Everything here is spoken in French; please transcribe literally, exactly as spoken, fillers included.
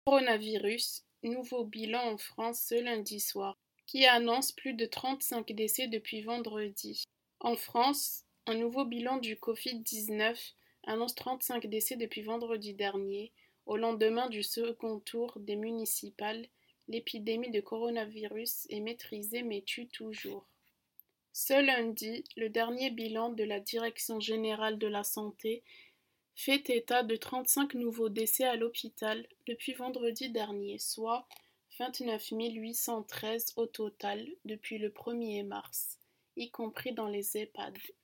Coronavirus, nouveau bilan en France ce lundi soir, qui annonce plus de trente-cinq décès depuis vendredi. En France, un nouveau bilan du covid dix-neuf annonce trente-cinq décès depuis vendredi dernier. Au lendemain du second tour des municipales, l'épidémie de coronavirus est maîtrisée mais tue toujours. Ce lundi, le dernier bilan de la Direction générale de la santé fait état de trente-cinq nouveaux décès à l'hôpital depuis vendredi dernier, soit vingt-neuf mille huit cent treize au total depuis le premier mars, y compris dans les EHPAD.